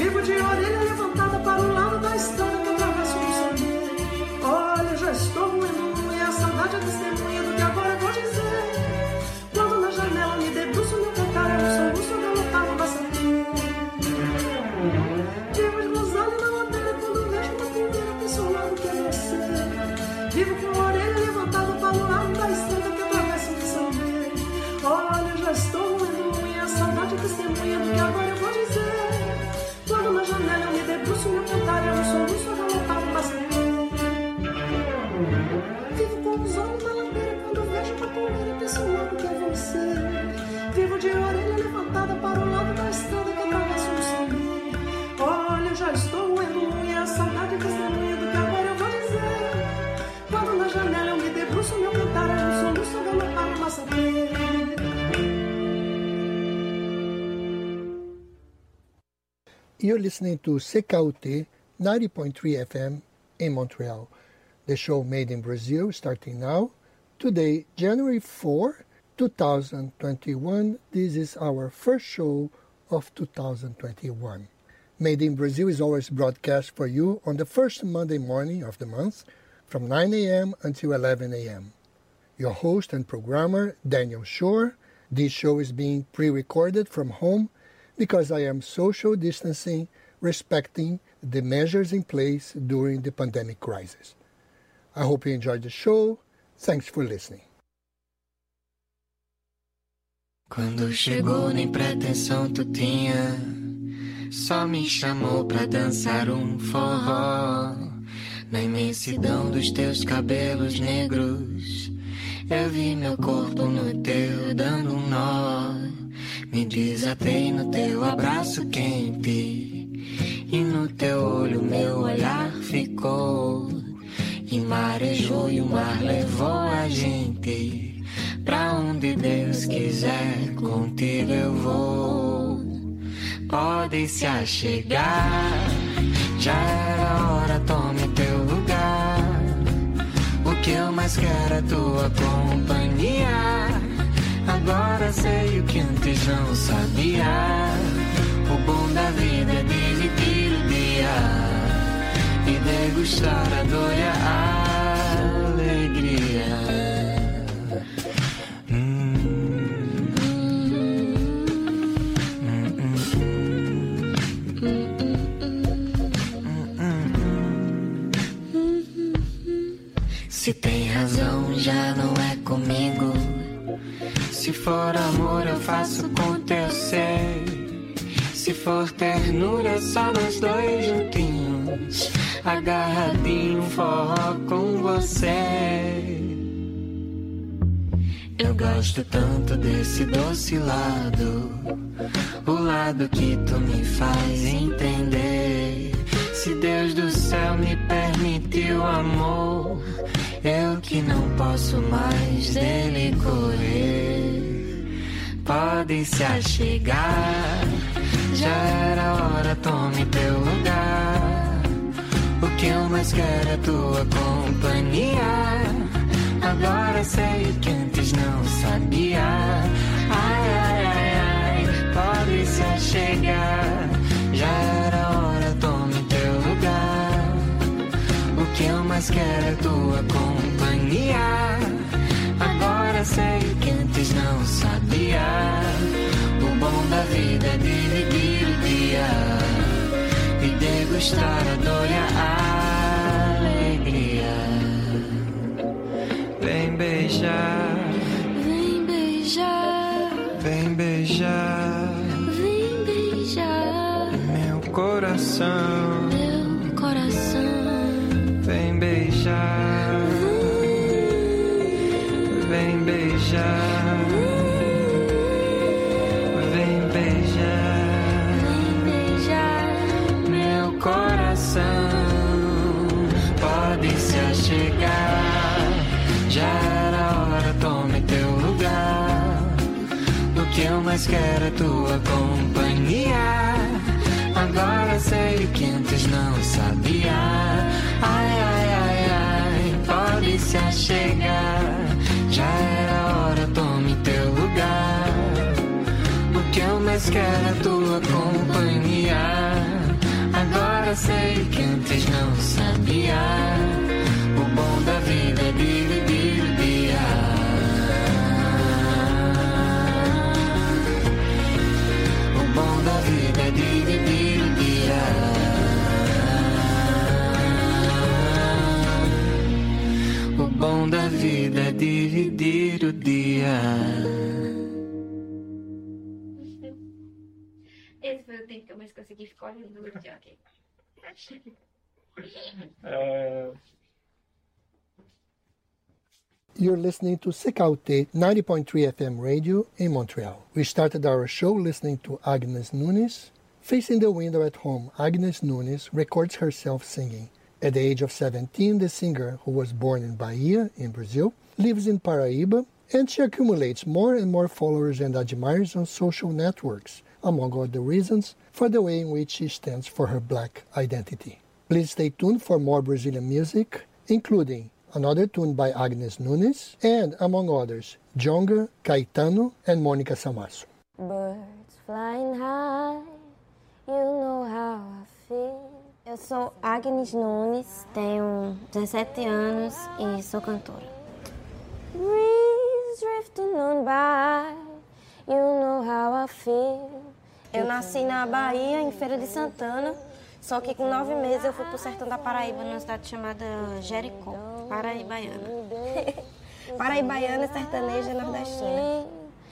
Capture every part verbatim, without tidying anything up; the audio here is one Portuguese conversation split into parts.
Vivo de orelha levantada para o lado da estrada que atravesso no saber. Olha, já estou moendo e a saudade é testemunha do que agora eu vou dizer. Quando na janela me debruço, meu cantar é um soluço galopado pra saber. Vivo esgozando na ladeira quando vejo uma primeira pessoa ao lado que é você. Vivo com a orelha levantada para o lado da estrada que atravesso no saber. Olha, já estou moendo e a saudade é testemunha do que agora eu vou dizer. Quando na janela eu me debruço, meu cantar é um soluço galopado pra saber. Vivo com os olhos na ladeira quando vejo uma primeira pessoa ao lado que é você. Vivo de orelha levantada para o lado da estrada que atravesso no saber. Olha, já estou moendo e a saudade é testemunha do que agora eu vou dizer. Quando na janela eu me debruço, meu cantar é um soluço galopado pra saber. You're listening to C K U T ninety point three F M in Montreal. The show Made in Brazil starting now. Today, January fourth, twenty twenty-one. This is our first show of two thousand twenty-one. Made in Brazil is always broadcast for you on the first Monday morning of the month from nine a.m. until eleven a.m. Your host and programmer, Daniel Shore. This show is being pre-recorded from home because I am social distancing, respecting the measures in place during the pandemic crisis. I hope you enjoyed the show. Thanks for listening. Quando chegou nem pretensão tu tinha, só me chamou pra dançar um forró. Na imensidão dos teus cabelos negros, eu vi meu corpo no teu dando um nó. Me desatei no teu abraço quente, e no teu olho meu olhar ficou. E marejou e o mar levou a gente pra onde Deus quiser, contigo eu vou. Pode se achegar, já era hora, tome teu lugar. O que eu mais quero é tua companhia. Agora sei o que antes não sabia. O bom da vida é dividir o dia e degustar a dor e a alegria. Hum. Hum, hum, hum. Hum, hum. Se tem razão, já não é comigo. Se for amor, eu faço com teu ser. Se for ternura, só nós dois juntinhos, agarradinho, forró com você. Eu gosto tanto desse doce lado, o lado que tu me faz entender. Se Deus do céu me permitiu amor, eu que não posso mais dele correr. Pode se achegar, já era hora, tome teu lugar. O que eu mais quero é tua companhia. Agora sei o que antes não sabia. Ai, ai, ai, ai, pode se achegar, já era hora, tome teu lugar. O que eu mais quero é tua companhia. Agora sei o que antes não sabia. O bom da vida é dividir o dia e degustar a dor e a alegria. Vem beijar, vem beijar, vem beijar, vem beijar meu coração, meu coração. Vem beijar, vem beijar, vem beijar, vem beijar meu coração. Pode se achegar, já era hora, tome teu lugar. O que eu mais quero é tua companhia. Agora sei o que antes não sabia. Ai, ai, ai, ai, pode se achegar, já era hora, tome teu lugar. O que eu mais quero é tua companhia. dia. O bom da vida é dividir o dia. O bom da vida é dividir o dia. O bom da vida é dividir o dia. Esse foi o tempo que eu mais consegui ficar olhando o videogame. É... You're listening to C K U T ninety point three F M radio in Montreal. We started our show listening to Agnes Nunes. Facing the window at home, Agnes Nunes records herself singing. At the age of seventeen, the singer, who was born in Bahia, in Brazil, lives in Paraíba, and she accumulates more and more followers and admirers on social networks, among other reasons, for the way in which she stands for her black identity. Please stay tuned for more Brazilian music, including another tune by Agnes Nunes, and, among others, Djonga, Caetano, and Mônica Samasso. Birds flying high, you know how I feel. Eu sou Agnes Nunes, tenho dezessete anos e sou cantora. Breeze drifting on by, you know how I feel. Eu nasci na Bahia, em Feira de Santana, só que com nove meses eu fui pro sertão da Paraíba, numa cidade chamada Jericó, Paraibaiana. Paraibaiana, sertaneja, nordestina.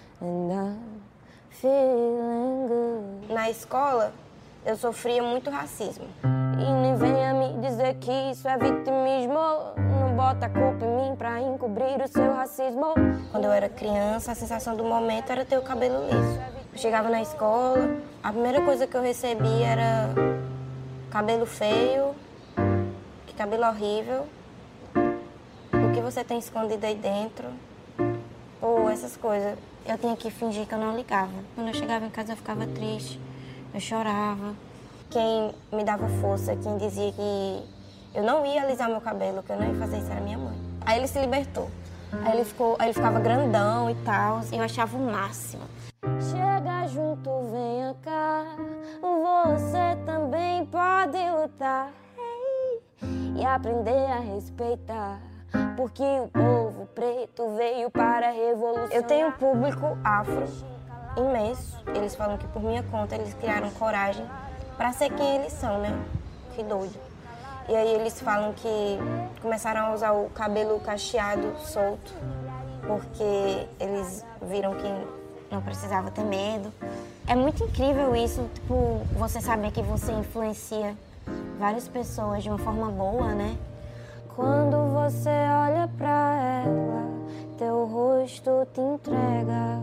Na escola, eu sofria muito racismo. E nem venha me dizer que isso é vitimismo. Não bota a culpa em mim pra encobrir o seu racismo. Quando eu era criança, a sensação do momento era ter o cabelo liso. Eu chegava na escola, a primeira coisa que eu recebia era cabelo feio, que cabelo horrível, o que você tem escondido aí dentro, ou essas coisas. Eu tinha que fingir que eu não ligava. Quando eu chegava em casa eu ficava triste, eu chorava. Quem me dava força, quem dizia que eu não ia alisar meu cabelo, que eu não ia fazer isso, era minha mãe. Aí ele se libertou. Aí ele, ficou, aí ele ficava grandão e tal, e eu achava o máximo. Chega junto, venha cá, você também pode lutar, hey, e aprender a respeitar, porque o povo preto veio para a revolução. Eu tenho um público afro imenso, eles falam que por minha conta eles criaram coragem para ser quem eles são, né? Que doido. E aí eles falam que começaram a usar o cabelo cacheado solto, porque eles viram que não precisava ter medo. É muito incrível isso, tipo, você saber que você influencia várias pessoas de uma forma boa, né? Quando você olha pra ela, teu rosto te entrega.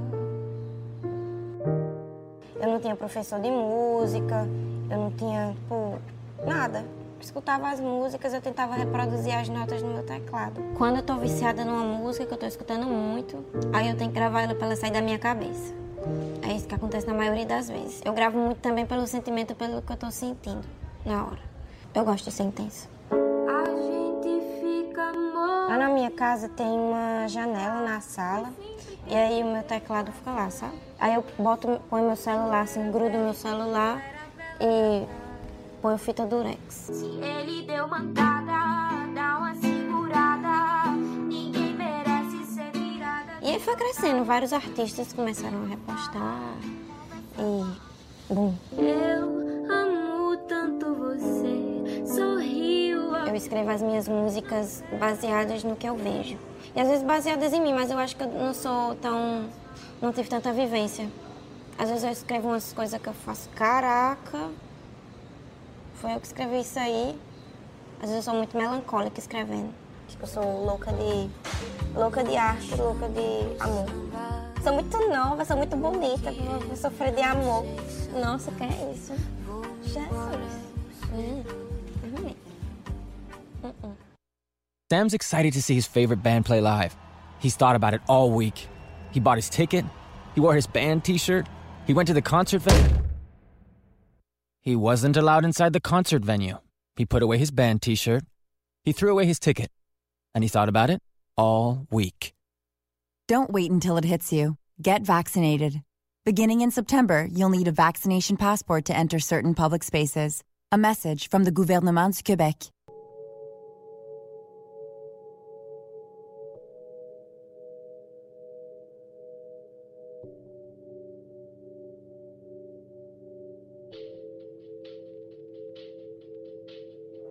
Eu não tinha professor de música, eu não tinha, tipo, nada. Eu escutava as músicas, eu tentava reproduzir as notas no meu teclado. Quando eu tô viciada numa música que eu tô escutando muito, aí eu tenho que gravar ela pra ela sair da minha cabeça. É isso que acontece na maioria das vezes. Eu gravo muito também pelo sentimento, pelo que eu tô sentindo na hora. Eu gosto de ser intensa. A gente fica morto. Lá na minha casa tem uma janela na sala, e aí o meu teclado fica lá, sabe? Aí eu boto, ponho meu celular, assim, grudo meu celular e põe fita durex. Se ele deu mancada, dá uma segurada, ninguém merece ser virada. E aí foi crescendo, vários artistas começaram a repostar e... bum. Eu amo tanto você, sorriu. Eu escrevo as minhas músicas baseadas no que eu vejo. E às vezes baseadas em mim, mas eu acho que eu não sou tão... não tive tanta vivência. Às vezes eu escrevo umas coisas que eu faço, caraca... Foi eu que escrevi isso aí. Às vezes eu sou muito melancólica escrevendo. Tipo, eu sou louca de... louca de arte, louca de amor. Sou muito nova, sou muito bonita pra sofrer de amor. Nossa, que é isso? Jesus. Hum. Hum. Hum. Sam's excited to see his favorite band play live. He's thought about it all week. He bought his ticket. He wore his band t-shirt. He went to the concert venue. He wasn't allowed inside the concert venue. He put away his band t-shirt. He threw away his ticket. And he thought about it all week. Don't wait until it hits you. Get vaccinated. Beginning in September, you'll need a vaccination passport to enter certain public spaces. A message from the Gouvernement du Québec.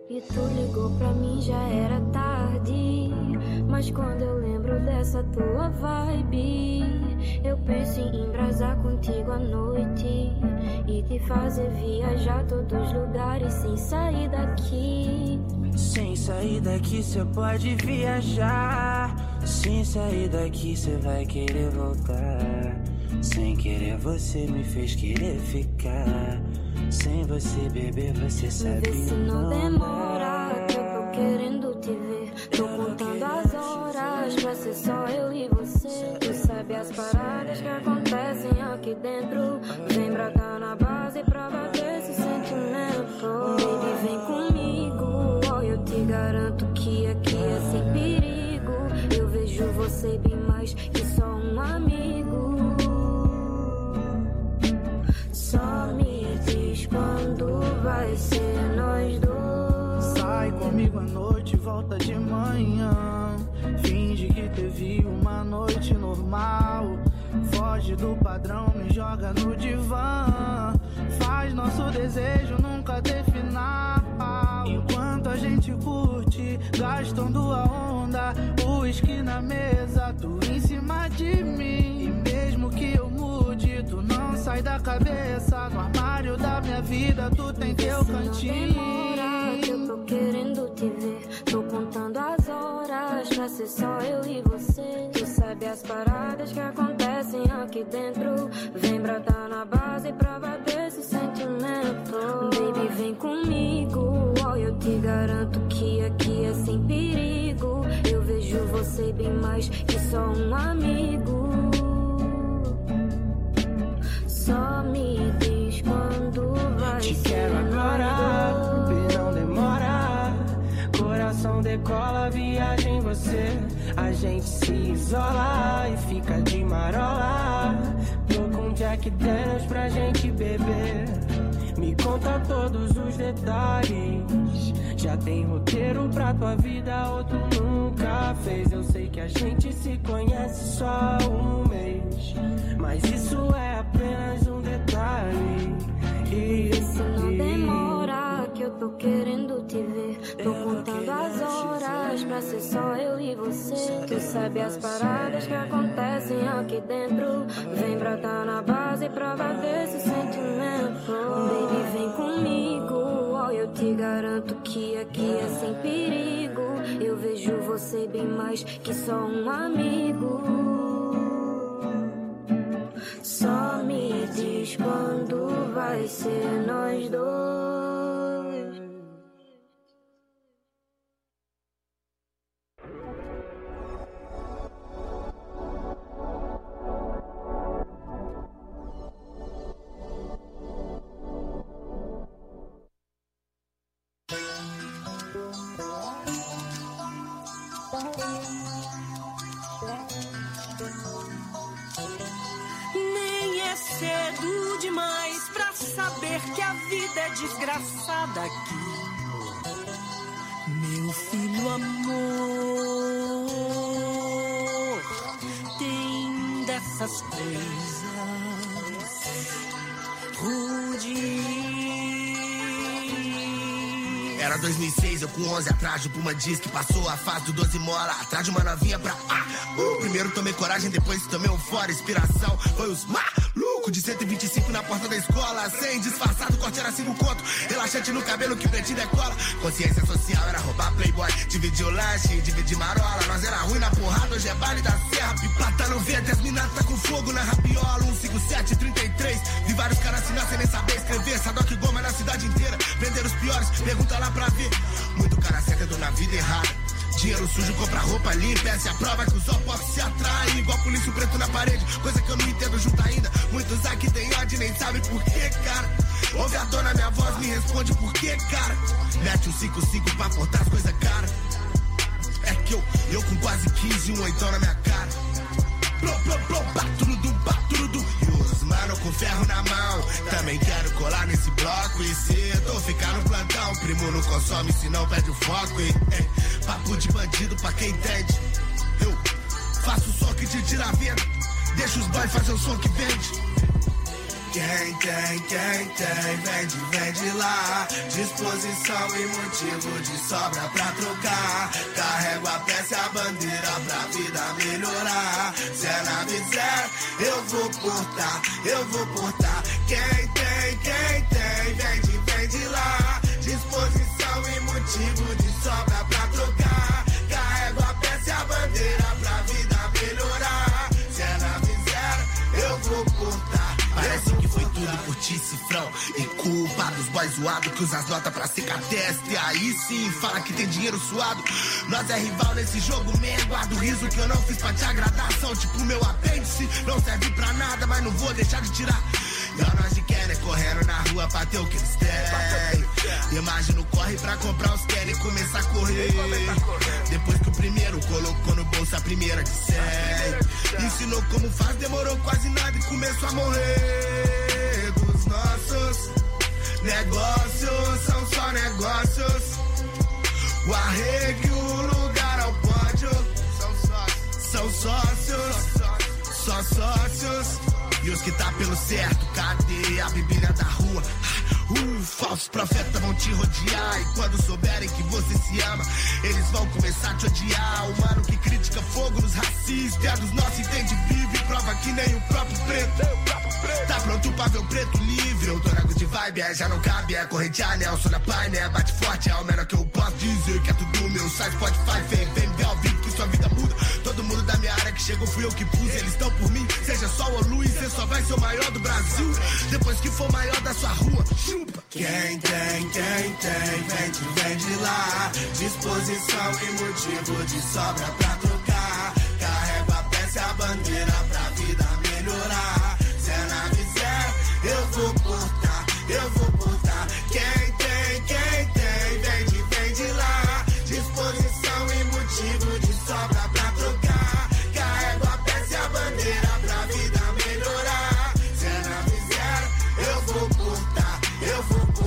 E tu ligou pra mim, já era tarde. Mas quando eu lembro dessa tua vibe, eu penso em embrasar contigo à noite e te fazer viajar todos os lugares sem sair daqui. Sem sair daqui cê pode viajar. Sem sair daqui cê vai querer voltar. Sem querer você me fez querer ficar. Sem você beber você sabe Vê se não demora, que eu tô querendo te ver. Tô contando as horas pra ser só eu e você. Tu sabe as paradas que acontecem aqui dentro. Vem brotar na base pra bater esse sentimento. Baby, vem comigo, oh, eu te garanto que aqui é sem perigo. Eu vejo você bem mais que só um amigo. Só me diz quando vai ser nós dois. Sai comigo à noite, volta de manhã. Finge que teve uma noite normal. Foge do padrão, me joga no divã. Faz nosso desejo nunca ter final. Enquanto a gente curte, gastando a onda. Uísque na mesa, tu em cima de mim. E mesmo que eu mude, tu não sai da cabeça. No armário da minha vida, tu tem teu cantinho. Demora, que eu tô querendo te ver. Tô contando as horas pra ser só eu e você. Tu sabe as paradas que acontecem aqui dentro. Vem brotar na base pra bater esse sentimento. Baby, vem comigo, oh, eu te garanto que aqui é sem perigo. Eu vejo você bem mais que só um amigo. Só me diz quando vai Te ser quero agora, nós dois. não demora. Coração decola, viagem você. A gente se isola e fica de marola. Tô com Jack Daniels pra gente beber. Me conta todos os detalhes. Já tem roteiro pra tua vida, outro nunca fez. Eu sei que a gente se conhece só um mês, mas isso é apenas um detalhe. E se não demora, que eu tô querendo te ver. Tô contando as horas pra ser só eu e você. Tu sabe as paradas que acontecem aqui dentro. Vem brotar na base pra bater esse sentimento. Baby, vem comigo, oh, eu te garanto que aqui é sem perigo. Eu vejo você bem mais que só um amigo. Só me diz quando vai ser nós dois. Nem é cedo demais pra saber que a vida é desgraçada aqui. Meu filho amor, tem dessas coisas rudes. Era dois mil e seis, eu com onze atrás de Puma diz que passou a fase do doze mola. Atrás de uma novinha pra ah, uh, primeiro tomei coragem, depois tomei um fora. Inspiração foi os malucos de cento e vinte e cinco na porta da escola. Sem disfarçado, corte era cinco conto. Relaxante no cabelo que pretinho decola. Consciência social era roubar playboy. Dividir o lanche, dividir marola. Nós era ruim na porrada, hoje é baile da serra. Pipata no vento, as minas tá com fogo na rapiola. um cinco sete, trinta e três. Vi vários caras assinar sem nem saber escrever. Sadoc Goma na cidade inteira. Vender os piores, pergunta lá pra ver. Muito cara certo na vida errada. Dinheiro sujo, compra roupa limpa. Essa é a prova que os opos se atraem. Igual polícia preto na parede, coisa que eu não entendo junto ainda. Muitos aqui tem ódio, nem sabe por que, cara. Ouve a dona, minha voz, me responde por que, cara. Mete um cinco cinco pra cortar as coisas, cara. É que eu, eu com quase quinze, um oitão na minha cara. Plô, plô, plô, baturudu, baturudu. E os mano com ferro na mão. Também quero colar nesse bloco. E cedo ficar no plantão. Primo não consome, se não perde o foco. E, é, papo de bandido pra quem entende. Eu faço o som que te tira a venda. Deixa os boys fazer o som que vende. Quem tem, quem tem, vende, vende lá. Disposição e motivo de sobra pra trocar. Carrego a peça e a bandeira pra vida melhorar. Se é nave zero, eu vou portar, eu vou portar. Quem tem, quem tem, vende, vende lá. Disposição e motivo de sobra pra trocar. Carrego a peça e a bandeira pra vida melhorar. Se é nave zero, eu vou portar. Parece que foi tudo por ti, cifrão. E culpa dos boys zoados que usa as notas pra secar testa. E aí sim, fala que tem dinheiro suado. Nós é rival nesse jogo, mesmo. Guarda o riso que eu não fiz pra te agradar. São tipo meu apêndice, não serve pra nada, mas não vou deixar de tirar. E ó, nós de Kenner correndo na rua pra ter o que eles têm. Imagino corre pra comprar os Kenner e começar a correr. Depois que o primeiro colocou no bolso a primeira de cem. Ensinou como faz, demorou quase nada e começou a morrer. Dos nossos negócios são só negócios. O arregue, o lugar ao pódio. São sócios, só sócios. E os que tá pelo certo, cadê a bebida da rua? Uh, falsos profetas vão te rodear. E quando souberem que você se ama, eles vão começar a te odiar. O mano que critica fogo nos racistas, é dos nossos, entende, vive. Prova que nem o próprio preto tá pronto pra ver o preto livre. Eu tô na good vibe, é, já não cabe. É corrente anel, sou da pai, né? Bate forte, é o menor que eu posso dizer. Que é tudo meu, sai Spotify, vem, vem, vem ao vivo que sua vida muda. Todo mundo da minha área que chegou fui eu que pus. Eles estão por mim, seja sol ou luz. Você só vai ser o maior do Brasil depois que for maior da sua rua. Chupa. Quem tem, quem tem, vende, vende lá. Disposição e motivo de sobra pra trocar. Carrego a peça e a bandeira pra vida melhorar. Se é nave zero, eu vou portar, eu vou portar. Quem tem, quem tem, vende, vende lá. Disposição e motivo de sobra pra trocar. Carrego a peça e a bandeira pra vida melhorar. Se é nave zero, eu vou portar, eu vou portar.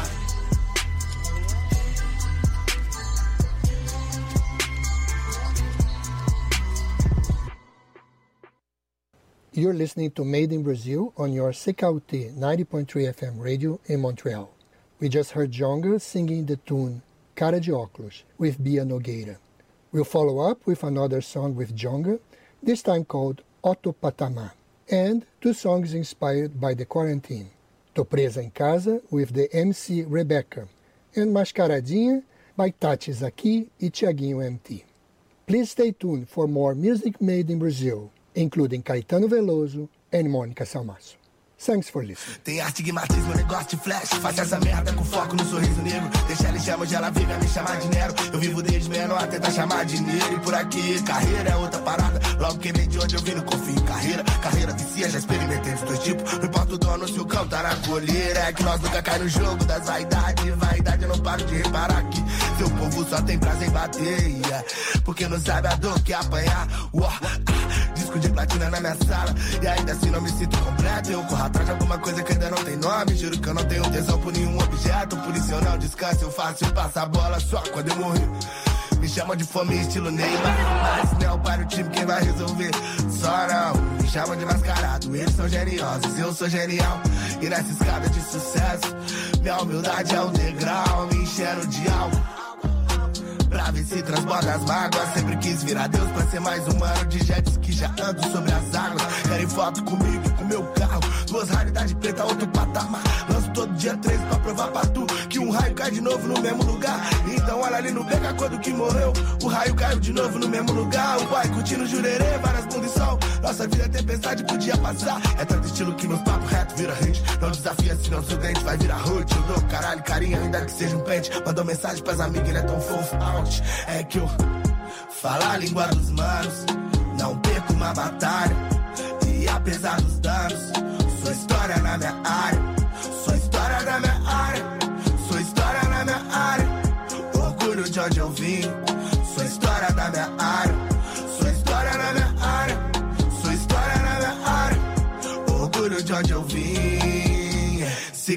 You're listening to Made in Brazil on your C K U T ninety point three F M radio in Montreal. We just heard Djonga singing the tune Cara de Óculos with Bia Nogueira. We'll follow up with another song with Djonga, this time called Otto Patamá, and two songs inspired by the quarantine. Tô Presa em Casa with the M C Rebecca, and Mascaradinha by Tati Zaki e Tiaguinho M T. Please stay tuned for more music made in Brazil, including Caetano Veloso and Mônica Salmaço. Thanks for listening. Tem astigmatismo, negócio de flash. Faz essa merda com foco no sorriso negro. Deixa ele chama onde ela vive a me chamar de Nero. Eu vivo desde menor a tentar chamar de dinheiro. E por aqui, carreira é outra parada. Logo que vem de onde eu vim, não confio em carreira. Carreira vicia, já experimentei os dois tipos. Não importa o dono se o cão tá na colheira. É que nós nunca cai no jogo das vaidades. Vaidade eu não paro de reparar que seu povo só tem prazer em bater, yeah. Porque não sabe a dor que é apanhar. Uó, ah, disco de platina na minha sala. E ainda assim não me sinto completo. Eu corro atrás de alguma coisa que ainda não tem nome. Juro que eu não tenho tesão por nenhum objeto. Por isso eu não descanso, eu faço e passo a bola só quando eu morrer. Me chamam de fome estilo Neymar, mas não é o pai do time quem vai resolver. Só não, me chamam de mascarado. Eles são geniosos, eu sou genial. E nessa escada de sucesso, minha humildade é um degrau. Me enchendo de álcool pra ver se transborda as mágoas. Sempre quis virar Deus pra ser mais humano. De jets que já ando sobre as águas. Querem foto comigo e com meu carro. Duas raridades preta, outro patamar. Lanço todo dia três pra provar pra tu que um raio cai de novo no mesmo lugar. Então olha ali no beca quando que morreu. O raio caiu de novo no mesmo lugar. O pai curtindo jurerê, várias bundas e sol. Nossa vida é tempestade, podia passar. É tanto estilo que meus papos reto vira hit. Não desafia senão seu dente vai virar root. Eu dou caralho, carinho, ainda que seja um pente. Mandou mensagem pras amigas, ele é tão fofo. Out. É que eu falo a língua dos manos, não perco uma batalha. E apesar dos danos, sou história na minha área. Sou história na minha área. Sou história na minha área. Orgulho de onde eu vim. Sou história da minha área. Sou história na minha área. Sou história na minha área. Orgulho de onde eu vim. C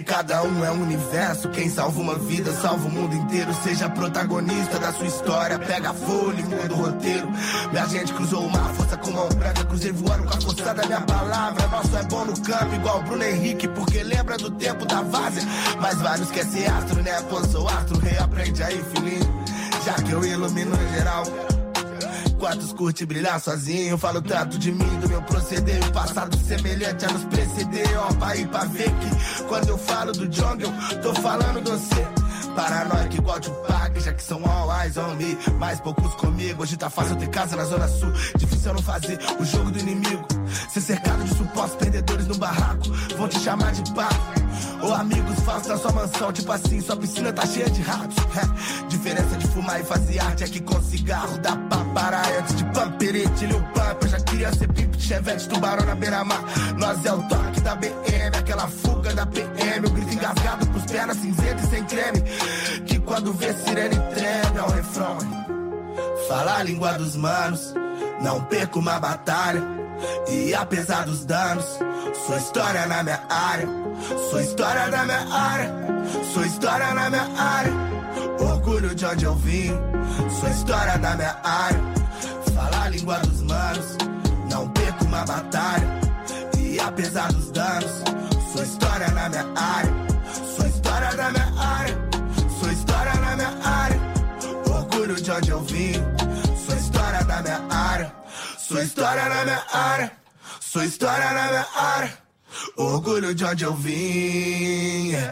cada um é um universo. Quem salva uma vida, salva o mundo inteiro. Seja protagonista da sua história. Pega a folha e muda o roteiro. Minha gente cruzou o mar, força com mão branca. Cruzei voando com a força da minha palavra. Nosso é bom no campo, igual Bruno Henrique, porque lembra do tempo da várzea. Mas vários quer ser astro, né? Pô, sou astro, reaprende aí, filhinho. Já que eu ilumino em geral. Quantos curte brilhar sozinho? Falo tanto de mim, do meu proceder. O passado semelhante a nos preceder. Ó, pra ir pra ver que quando eu falo do jungle, tô falando do você. Paranoico igual Tupac, já que são all eyes on me. Mais poucos comigo, hoje tá fácil ter casa na zona sul. Difícil eu não fazer o jogo do inimigo. Ser cercado de supostos perdedores no barraco. Vão te chamar de papo. Ou amigos falsos na sua mansão, tipo assim, sua piscina tá cheia de ratos. É. Diferença de fumar e fazer arte é que com cigarro dá pra parar antes de pamperete, Lil Pump. Eu já queria ser pipo de chevette, tubarão na beira-mar. Nós é o toque da B M, aquela fuga da P M. O grito engasgado pros pernas cinzentas e sem creme, que quando vê sirene treme. É o refrão, fala a língua dos manos, não perco uma batalha. E apesar dos danos, sou história na minha área. Sou história na minha área. Sou história na minha área. Orgulho de onde eu vim. Sou história da minha área. Fala a língua dos manos, não perco uma batalha. E apesar dos danos, sou história na minha área. Sou história da minha área. Sou história na minha área. Orgulho de onde eu vim. Sou história da minha área. Sou história na minha área. Sou história na minha área. Orgulho de onde eu vim. Yeah.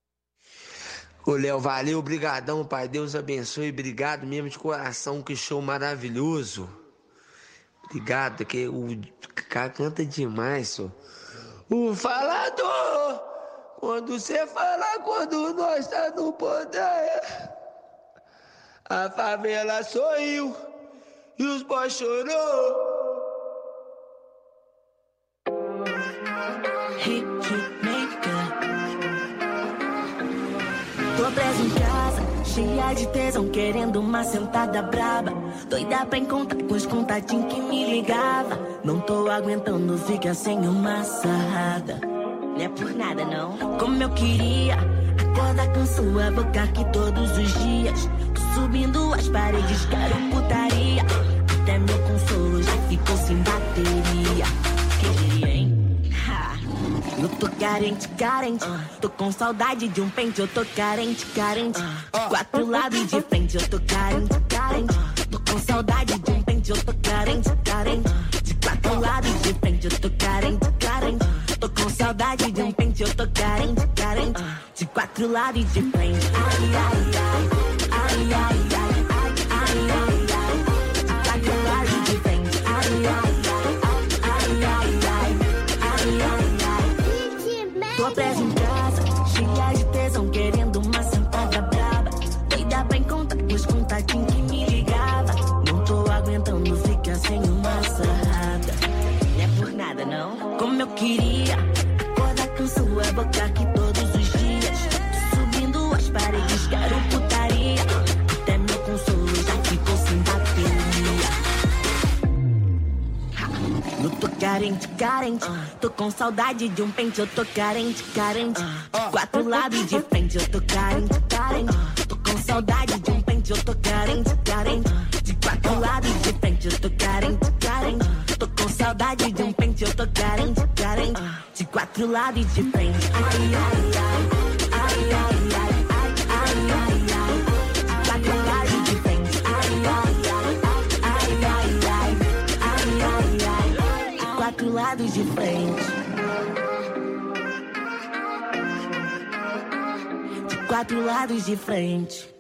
Ô, Léo, valeu, brigadão, pai. Deus abençoe. Obrigado mesmo de coração. Que show maravilhoso. Obrigado, que o cara canta demais, só. O falador, quando você fala, quando nós tá no poder. A favela sorriu e os boys chorou. Tô presa em casa, cheia de tesão, querendo uma sentada braba. Doida pra encontrar com os contatinhos que me ligava. Não tô aguentando ficar sem uma sarrada. Não é por nada, não. Como eu queria acordar com sua boca aqui todos os dias. Tô subindo as paredes, quero putaria. Até meu consolo já ficou sem bateria. Quem diria, hein? Eu tô carente, carente. Tô com saudade de um pente. Eu tô carente, carente. Quatro lados de frente. Eu tô carente, carente. Tô com saudade de um pente. Eu tô carente, carente. De quatro lados de frente. Eu tô carente, carente. Tô com saudade de um pente. Eu tô carente, carente. De quatro lados de frente. Ai, ai, ai. Ai, ai, ai. Ai, ai, ai. De quatro lados de frente. Ai, ai, ai. Ai, ai, ai. Ai, ai. Tô presa em casa, cheia de tesão, querendo uma sentada braba. Doida pra encontrar os contatinhos que me ligava. Não tô aguentando ficar sem uma sarrada. Não é por nada, não. Como eu queria acordar com sua boca aqui todos os dias. Tô subindo as paredes, quero putaria. Até meu consolo já ficou sem bateria. Eu tô carente, carente. Tô com saudade de um pente. Eu tô carente, carente. De quatro lados de frente. Eu tô carente, carente. Tô com saudade de um pente. Eu tô carente, carente. De quatro lados de frente. Eu tô carente, carente. Tô com saudade de um pente. Eu tô carente, carente. De quatro lados de frente. Ai, ai, ai. Ai, ai, ai. Ai, ai, ai. Quatro lados de frente. Ai, ai, ai. Ai, ai, ai. Ai, ai, ai. Quatro lados de frente. De quatro lados de frente.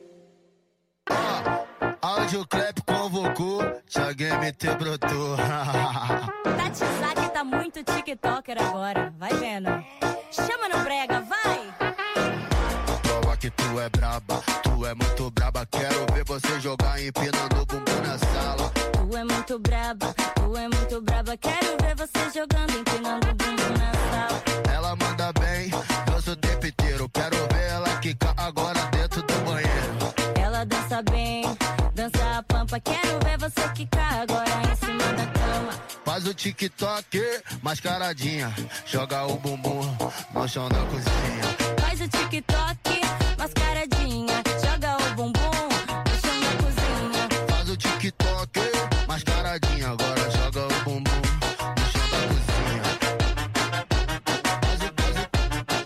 Audioclap convocou, Thiaguinho M T brotou. Tati Zaki tá muito tiktoker agora, vai vendo. Chama no brega, vai! Prova que tu é braba, tu é muito braba. Quero ver você jogar empinando o bumbum na sala. Tu é muito braba, tu é muito braba. Quero ver você jogando, empinando o bumbum na sala. Ela manda bem, dança o tempo inteiro. Quero ver ela quicar agora dentro do banheiro. Ela dança bem, dança a pampa. Quero ver você quicar agora em cima da cama. Faz o TikTok, mascaradinha, joga o bumbum no chão da cozinha. Faz o TikTok, mascaradinha, joga o bumbum no chão da cozinha. Faz o TikTok, mascaradinha, agora joga o bumbum no chão da cozinha. Faz o, faz o...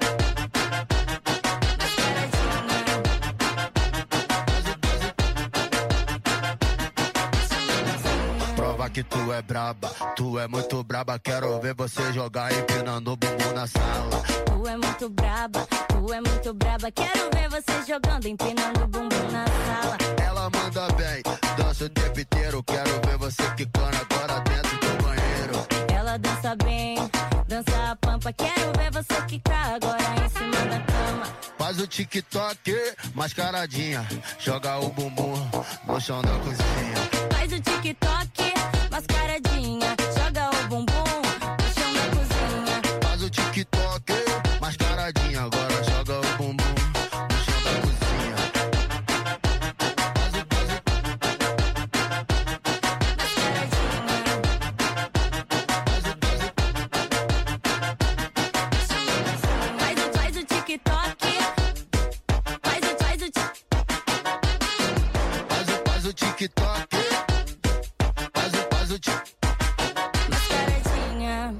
Mascaradinha. Prova que tu é braba, tu é muito braba, quero ver você jogar empinando o bumbum na sala. Tu é muito braba, tu é muito braba, quero ver você jogando, empinando o bumbum na sala. Ela manda bem, dança o tempo inteiro, quero ver você quicando agora dentro do banheiro. Ela dança bem, dança a pampa, quero ver você quicar agora em cima da cama. Faz o TikTok, mascaradinha, joga o bumbum no chão da cozinha. Faz o TikTok, mascaradinha, joga o bumbum no chão da cozinha. Faz o TikTok, mascaradinha, agora joga o bumbum no chão da cozinha. Faz o, faz o... Faz o, faz o TikTok, faz o, faz o Faz o, faz o TikTok, faz o, faz o TikTok. mascaradinha.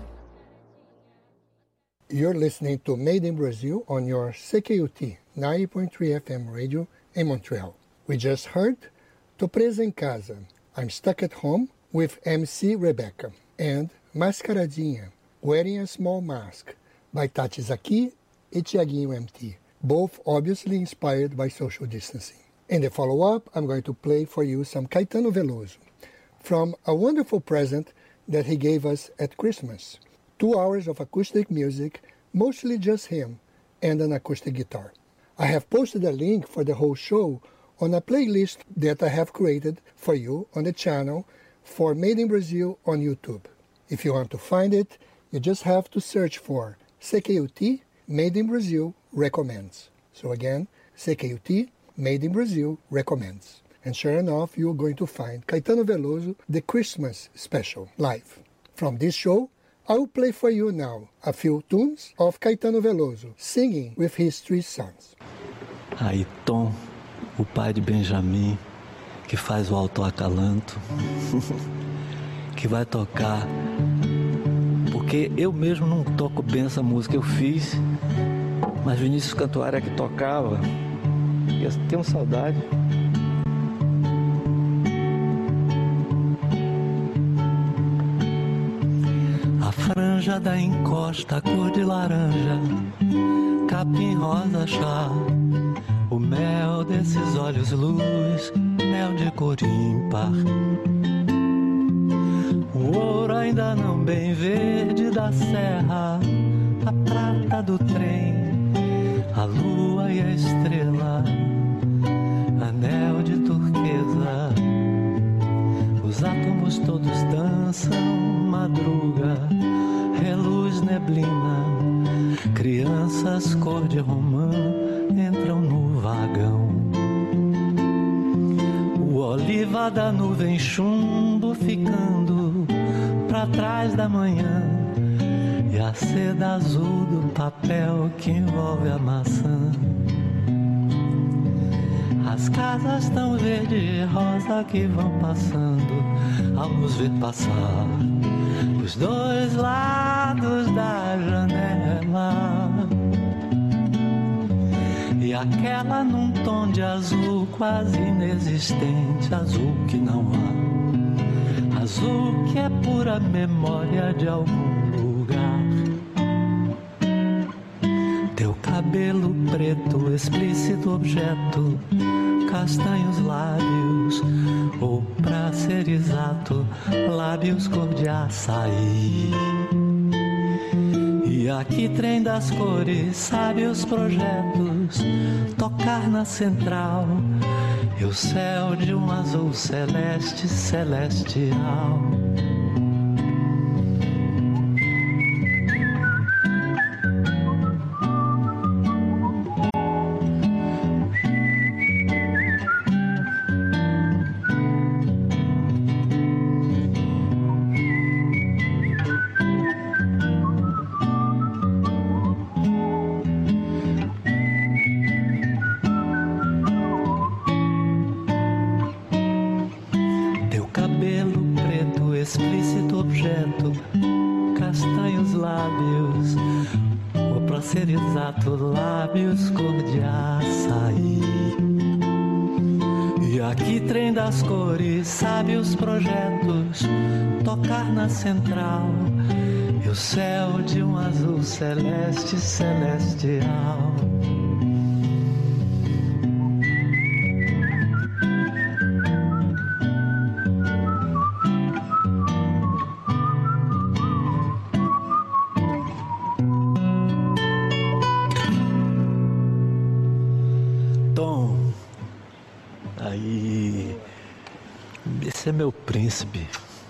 You're listening to Made in Brazil on your C K U T ninety point three F M radio in Montreal. We just heard Tô Presa em Casa, I'm Stuck at Home with M C Rebecca, and Mascaradinha, Wearing a Small Mask by Tati Zaki e Tiaguinho M T, both obviously inspired by social distancing. In the follow-up, I'm going to play for you some Caetano Veloso from a wonderful present that he gave us at Christmas. Two hours of acoustic music, mostly just him, and an acoustic guitar. I have posted a link for the whole show on a playlist that I have created for you on the channel for Made in Brazil on YouTube. If you want to find it, you just have to search for C K U T Made in Brazil Recommends. So again, C K U T Made in Brazil Recommends. And sure enough, you're going to find Caetano Veloso, the Christmas special, live. From this show, I will play for you now a few tunes of Caetano Veloso, singing with his three sons. Aí Tom, o pai de Benjamin, que faz o alto acalanto, que vai tocar, porque eu mesmo não toco bem essa música, eu fiz, mas Vinícius Cantuária é que tocava, e eu tenho saudade. A franja da encosta, cor de laranja, capim rosa chá, o mel desses olhos luz, mel de cor ímpar. O ouro ainda não bem verde da serra, a prata do trem, a lua e a estrela, anel de turquesa. Os átomos todos dançam, madruga, reluz neblina, crianças cor de romã entram no vagão. O oliva da nuvem chumbo ficando pra trás da manhã, e a seda azul do papel que envolve a maçã. As casas tão verde e rosa que vão passando ao nos ver passar os dois lados da janela. E aquela num tom de azul quase inexistente, azul que não há, azul que é pura memória de algum lugar. Teu cabelo preto, explícito objeto, castanhos lábios, ou pra ser exato, lábios cor de açaí. E aqui trem das cores, sabe os projetos, tocar na central, e o céu de um azul celeste, celestial. gato, lábios cor de açaí. E aqui trem das cores, sabe os projetos, tocar na central. E o céu de um azul celeste, celestial. Esse é meu príncipe.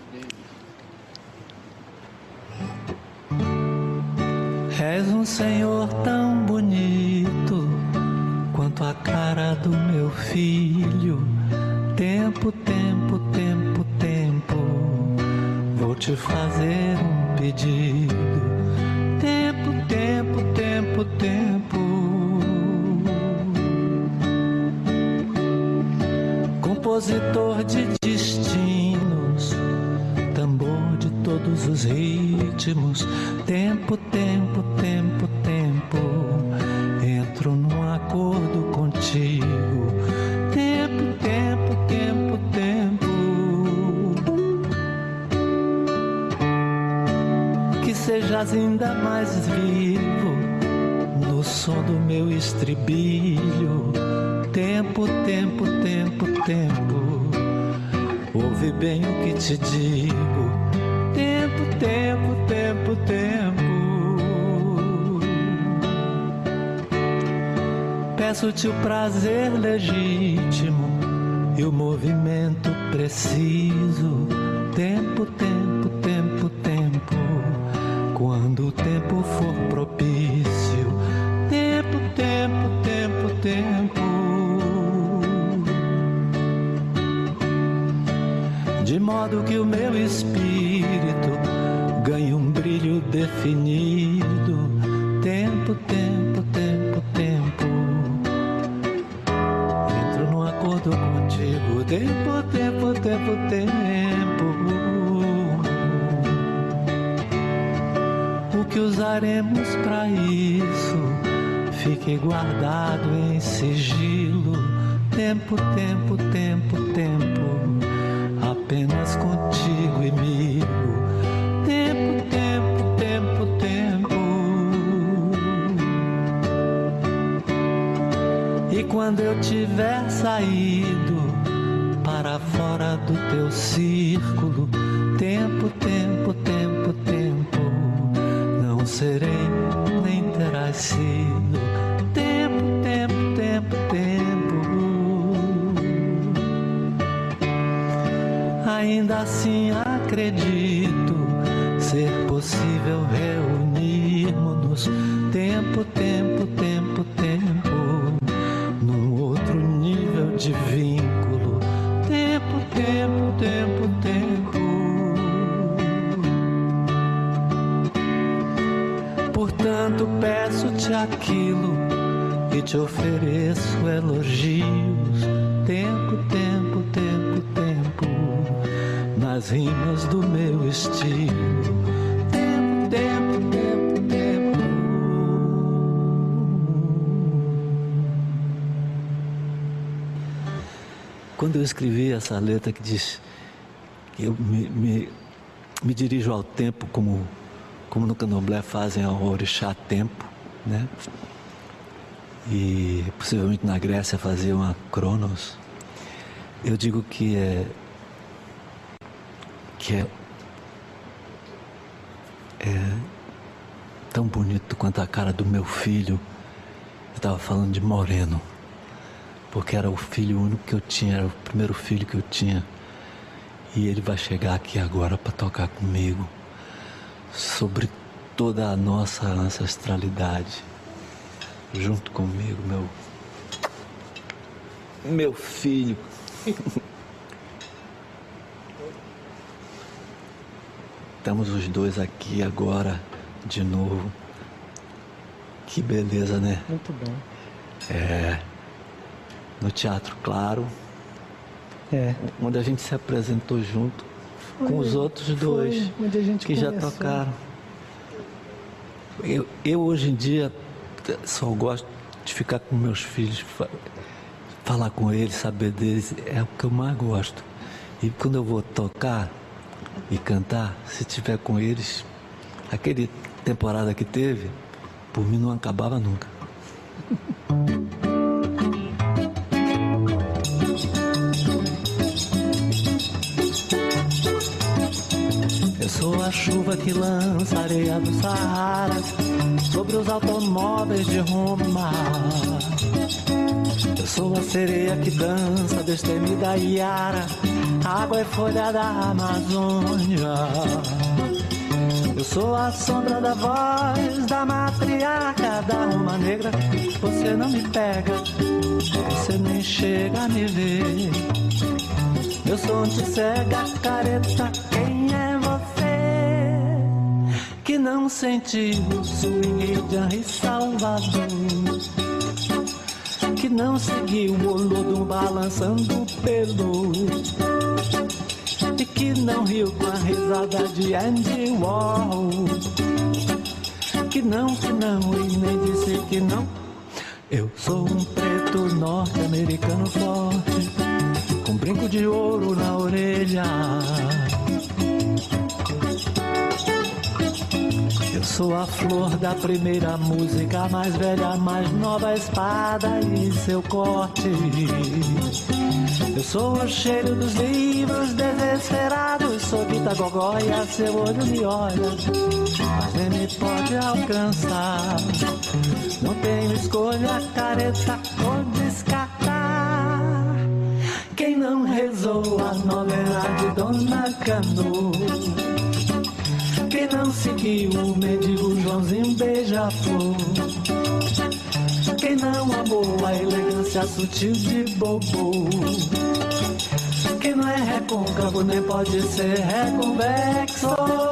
És um senhor tão bonito quanto a cara do meu filho. Tempo, tempo, tempo, tempo, vou te fazer um pedido. Tempo, tempo, tempo, tempo. Compositor de destinos, tambor de todos os ritmos. Tempo, tempo, tempo, tempo, entro num acordo contigo. Tempo, tempo, tempo, tempo, que sejas ainda mais vivo no som do meu estribilho. Tempo, tempo, tempo, tempo, ouve bem o que te digo. Tempo, tempo, tempo, tempo, peço-te o prazer legítimo e o movimento preciso. Tempo, tempo, tempo, tempo, quando o tempo for propício. Tempo, tempo, tempo, tempo, de modo que o meu espírito ganhe um brilho definido. Tempo, tempo, tempo, tempo, entro num acordo contigo. Tempo, tempo, tempo, tempo, o que usaremos pra isso fique guardado em sigilo. Tempo, tempo, tempo, tempo, apenas contigo e comigo. Tempo, tempo, tempo, tempo. E quando eu tiver saído para fora do teu círculo, tempo, tempo, tempo, tempo, não serei nem terás sido. Tempo, tempo, tempo, tempo, ainda assim acredito ser possível reunirmos-nos. Tempo, tempo, tempo, tempo, num outro nível de vínculo. Tempo, tempo, tempo, tempo. Portanto, peço-te aquilo e te ofereço elogios. Tempo, tempo, tempo, tempo, nas rimas do meu estilo. Tempo, tempo, tempo, tempo. Quando eu escrevi essa letra que diz que eu me, me, me dirijo ao tempo como, como no candomblé fazem ao orixá tempo, né? E possivelmente na Grécia faziam a Cronos. Eu digo que é que é, é tão bonito quanto a cara do meu filho. Eu estava falando de Moreno, porque era o filho único que eu tinha, era o primeiro filho que eu tinha. E ele vai chegar aqui agora para tocar comigo sobre toda a nossa ancestralidade, junto comigo, meu, meu filho. Estamos os dois aqui agora, de novo. Que beleza, né? Muito bom. É, no Teatro Claro. É. Onde a gente se apresentou junto Foi, com os outros dois foi, onde a gente que começou. já tocaram. Eu, eu hoje em dia só gosto de ficar com meus filhos, falar com eles, saber deles, é o que eu mais gosto. E quando eu vou tocar e cantar, se tiver com eles, aquele temporada que teve, por mim não acabava nunca. Eu sou a chuva que lança areia do Saara sobre os automóveis de Roma. Eu sou a sereia que dança destemida Iara, água e folha da Amazônia. Eu sou a sombra da voz da matriarca da Roma Negra. Você não me pega, você nem chega a me ver. Meu som te cega, careta, quem é você? Que não sentiu o swing de Henri Salvador, que não seguiu o Olodum balançando pelo, e que não riu com a risada de Andy Warhol, que não, que não, e nem disse que não. Eu sou um preto norte-americano forte, com brinco de ouro na orelha. Eu sou a flor da primeira música, mais velha, mais nova, a espada e seu corte. Eu sou o cheiro dos livros desesperados, sou Guita Gogóia, seu olho me olha, mas nem me pode alcançar. Não tenho escolha, careta, ou descartar. Quem não rezou a novena de Dona Cano, quem não seguiu o mendigo Joãozinho Beija-Flor, quem não amou a elegância sutil de Bobo, quem não é recôncavo nem pode ser reconvexo.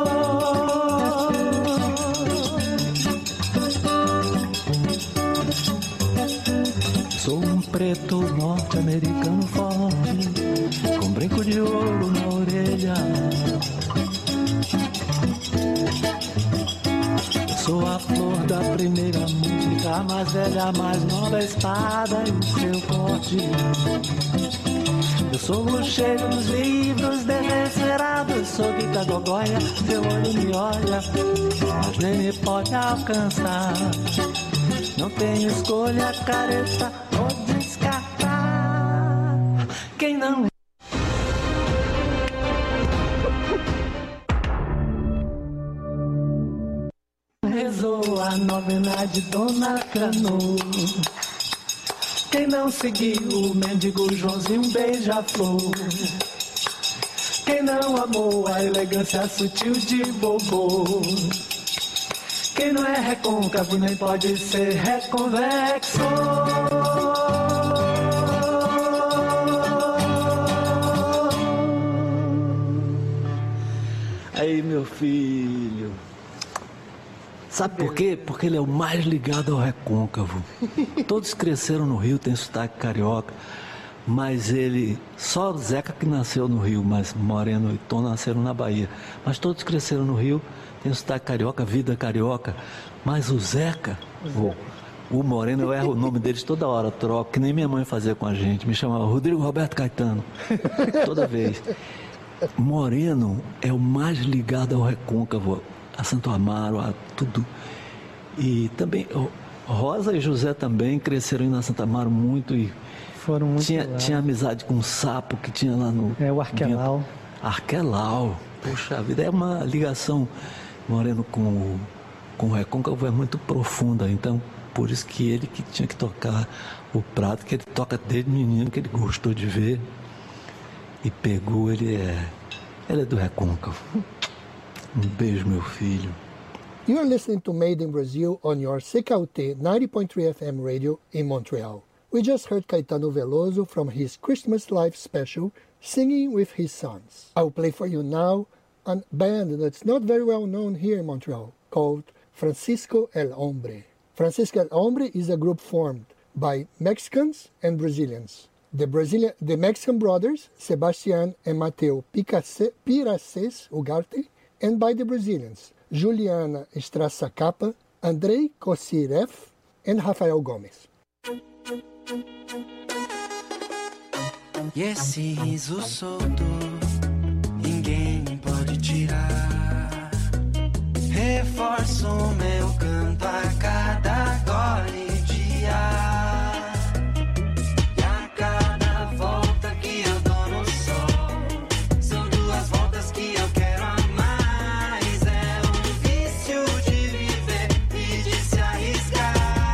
Sou um preto norte-americano forte, com brinco de ouro na orelha. Eu sou a flor da primeira música, a mais velha, a mais nova, a espada e seu corte. Eu sou o cheiro dos livros desesperados, sou Guita Gogóia, seu olho me olha, mas nem me pode alcançar. Não tenho escolha, careta, ou descartar. Quem não rezou a novena de Dona Cano, quem não seguiu o mendigo Joãozinho Beija-Flor, quem não amou a elegância sutil de Bobo, quem não é recôncavo nem pode ser reconvexo. Aí, meu filho. Sabe por quê? Porque ele é o mais ligado ao recôncavo. Todos cresceram no Rio, tem sotaque carioca, mas ele... Só o Zeca que nasceu no Rio, mas Moreno e Tom nasceram na Bahia. Mas todos cresceram no Rio, tem sotaque carioca, vida carioca. Mas o Zeca, o, o Moreno, eu erro o nome deles toda hora, troco, que nem minha mãe fazia com a gente. Me chamava Rodrigo Roberto Caetano, toda vez. Moreno é o mais ligado ao recôncavo, a Santo Amaro, a tudo. E também Rosa e José também cresceram na Santo Amaro muito e foram muito tinha, lá. tinha amizade com um sapo que tinha lá no... É o Arquelau. Arquelau. Poxa vida, é uma ligação, Moreno, com o, com o recôncavo é muito profunda. Então, por isso que ele que tinha que tocar o prato, que ele toca desde menino, que ele gostou de ver. E pegou, ele é... Ele é do recôncavo. Um beijo, meu filho. You are listening to Made in Brazil on your C K U T ninety point three F M radio in Montreal. We just heard Caetano Veloso from his Christmas Live special, singing with his sons. I will play for you now a band that's not very well known here in Montreal, called Francisco El Hombre. Francisco El Hombre is a group formed by Mexicans and Brazilians. The Brazilian, the Mexican brothers, Sebastián and Mateo Piracés Ugarte, and by the Brazilians, Juliana Strassacapa, Andrei Kosirev, and Rafael Gomes. E esse riso solto, ninguém pode tirar. Reforço meu canto a cada gole de ar. E a cada volta que eu dou no sol, são duas voltas que eu quero a mais. É um vício de viver e de se arriscar.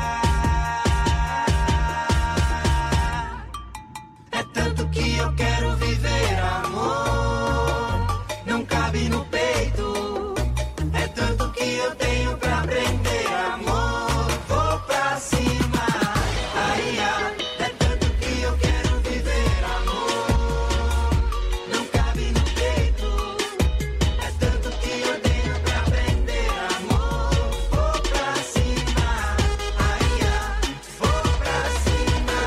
É tanto que eu quero viver, amor, não cabe no peito. É tanto que eu tenho pra aprender, amor, vou pra cima. Ai, ai, é tanto que eu quero viver, amor, não cabe no peito. É tanto que eu tenho pra aprender, amor, vou pra cima. Ai, ai, vou pra cima.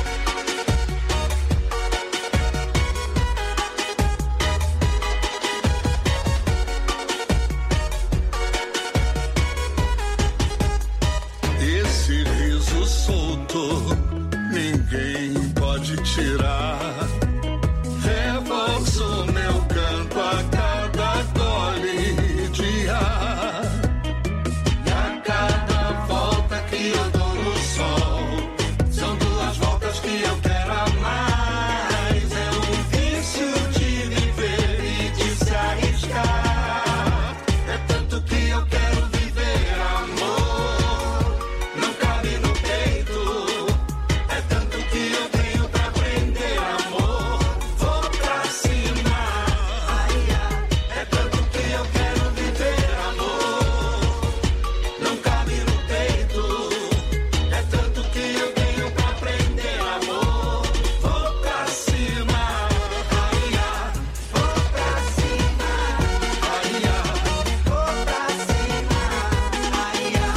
Esse riso solto, ninguém pode tirar. Reforço meu canto a cada gole de ar. E a cada volta que eu dou no sol, são duas voltas que eu quero a mais. É um vício de viver e de se arriscar. É tanto que eu quero viver, amor, não cabe no peito. É tanto que eu tenho pra aprender, amor, vou pra cima. Ai, ai, é tanto que eu quero viver, amor, não cabe no peito. É tanto que eu tenho pra aprender, amor, vou pra cima. Ai, ai, vou pra cima. Ai, ai, vou pra cima. Ai, ai.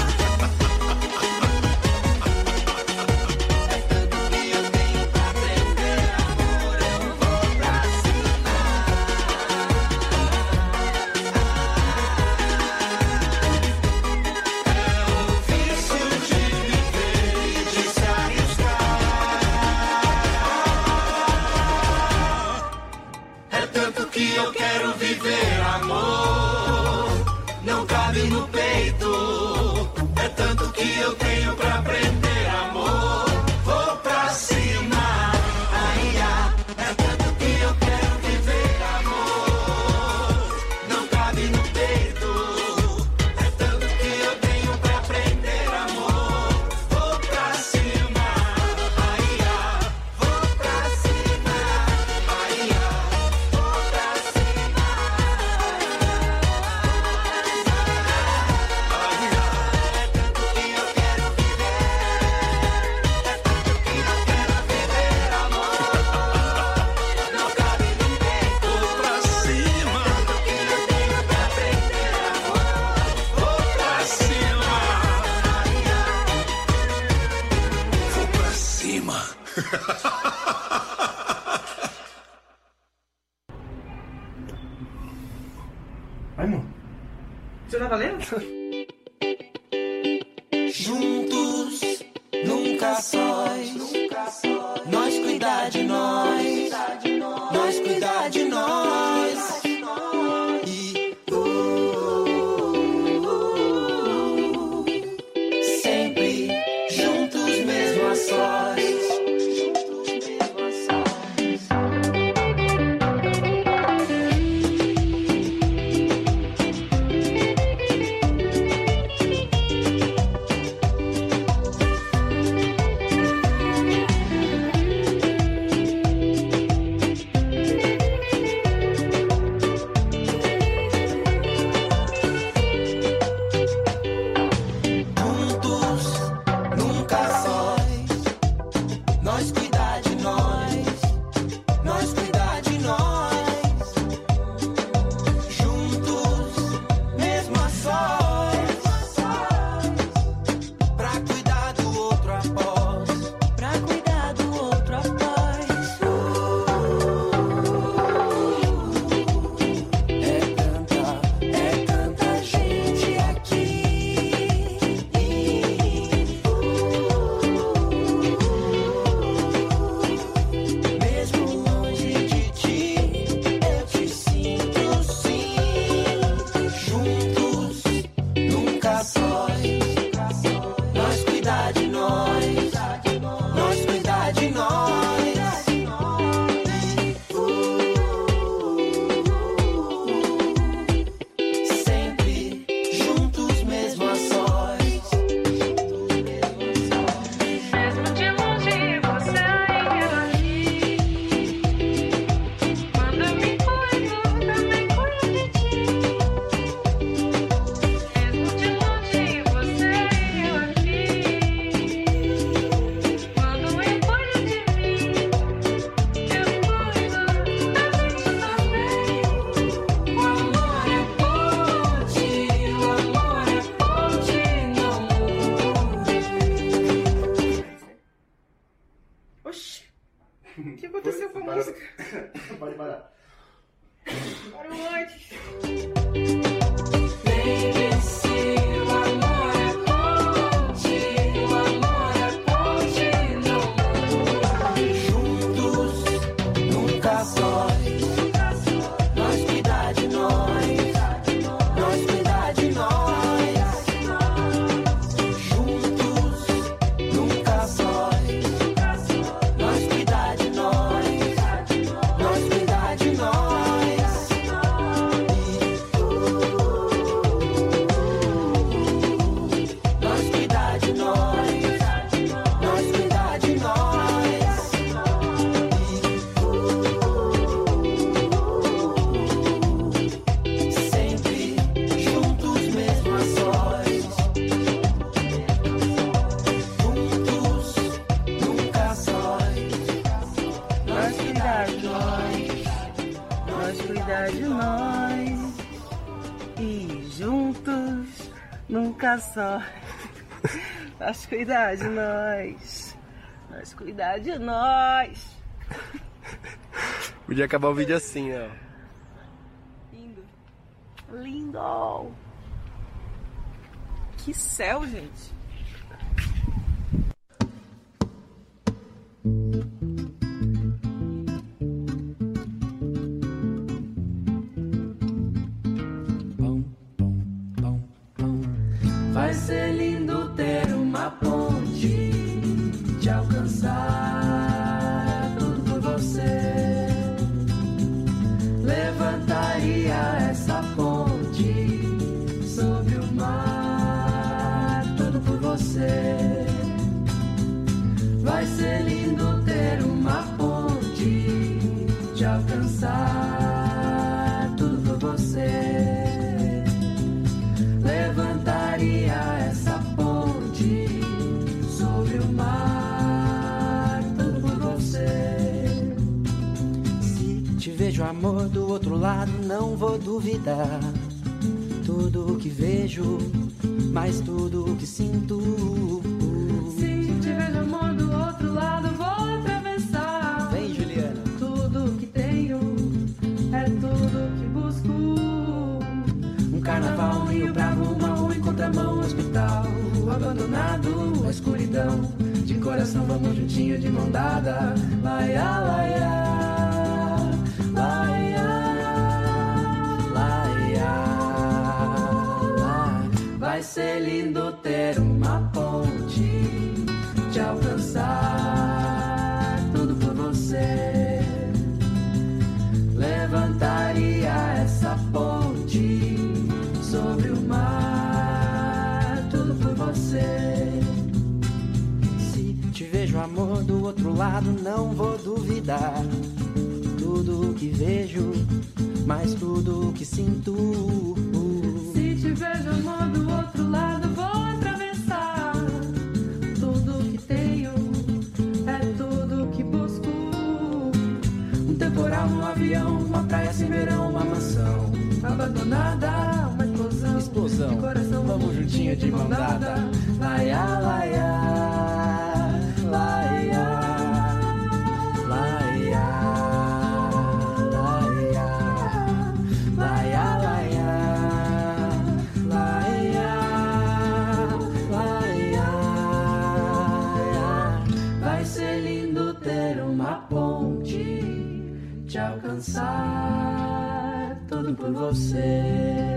É tanto que eu quero viver, amor, não cabe no peito. É tanto que eu tenho pra aprender, amor, vou pra cima. Ai, ai, é tanto que eu quero viver, amor, não cabe no peito. É tanto que eu tenho pra aprender, amor, vou pra cima. Ai, ai, vou pra cima. Ai, ai, vou pra cima. Vai, mano. Você tá valendo? Juntos, nunca sós. Nós cuidar de nós. Nós cuidar de nós. E uh, uh, uh, sempre juntos mesmo a sós. O que aconteceu com a Para. música? Pode parar. Parou antes. Baby, se o amor é ponte, o amor é ponte, não juntos, nunca sós. Nós cuidar de nós, nós cuidar de nós. Juntos, nunca sós. Nós cuidar de nós, nós cuidar de nós. Nós cuidar de nós, nós cuidar de nós. Sempre juntos mesmo a sós. Juntos, nunca sós. Nós cuidar de nós, nós cuidar de nós. E juntos, nunca só. Nós cuidar de nós, nós cuidar de nós. Podia acabar o vídeo assim, ó. Lindo. Lindo. Que céu, gente. Vai ser lindo ter uma ponte, te alcançar tudo por você. Levantaria essa ponte sobre o mar, tudo por você. Vai ser lindo ter uma ponte, te alcançar tudo por você. Levantaria essa ponte sobre o mar, tudo por você. Se te vejo amor do outro lado, não vou duvidar. Tudo o que vejo, mas tudo o que sinto. Se te vejo amor do outro lado, vou atravessar. Vem, Juliana. Tudo que tenho é tudo que busco. Um carnaval, um rio bravo, uma rua em contramão, um hospital abandonado, a escuridão. De coração vamos juntinho de mão dada. Laia, laia, laia, laia, laia. Vai ser lindo ter uma ponte, te alcançar tudo por você. Levantaria essa ponte sobre o mar, tudo por você. Se te vejo amor do outro lado, não vou duvidar. Tudo o que vejo, mas tudo o que sinto. Se te vejo amor do outro lado, vou atravessar. Tudo que tenho é tudo que busco. Um temporal, um avião, uma praia sem verão, uma mansão abandonada, uma explosão, explosão. De coração, vamos juntinho de mão dada. Laia, laia, laia, laia, laia, laia, laia, laia, laia. Vai ser lindo ter uma ponte, te alcançar tudo por você.